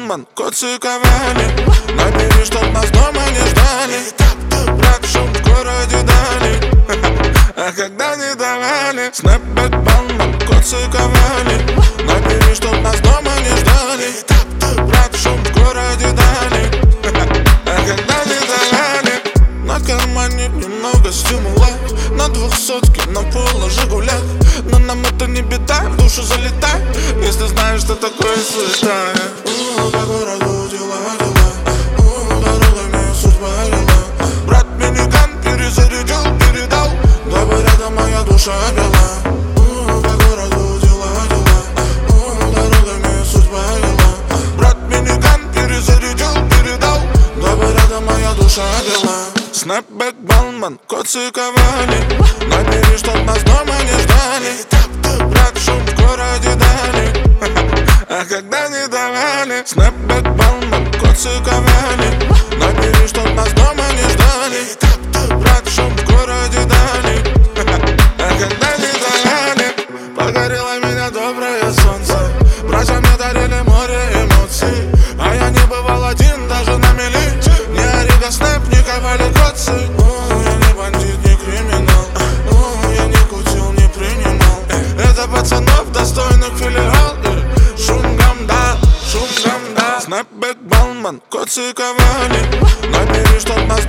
Балман, Коцы и Кавани. Набери, чтоб нас дома не ждали. Брат, шум в городе дали. А когда не давали. Снэпбэк, Балман, Коцы и Кавани. Набери, чтоб нас дома не ждали. Брат, шум в городе дали. А когда не давали. На кармане немного стимула. На 200-ке, на поло Жигулях. Но нам это не беда, в душу залетай. Если знаешь, что такое суета. По городу дела. Дорогами судьба вела. Брат миниган перезарядил, передал. Дабы рядом моя душа бела. По городу дела. Дорогами судьба вела. Брат миниган перезарядил, передал. Дабы рядом моя душа бела. Снэпбэк, Балман, Коцы и Кавани. Набери, чтоб нас дома не ждали. Брат, шум в городе дали. А когда не давали. Снэпбэк, Балман, Коцы и Кавани. Набери, чтоб нас дома не ждали. Брат, шум в городе дали. А когда не давали. Погорело меня доброе солнце. Братья мне дарили море эмоций. А я не бывал один даже на мели. Не Ориго, Снэп, не ковали коцы. Я не бандит, не криминал. Я не кутил, не принимал. Это пацанов достойных филиал. Шум гамда. Снэпбэк, Балман, Коцы и Кавани. Набери, чтоб нас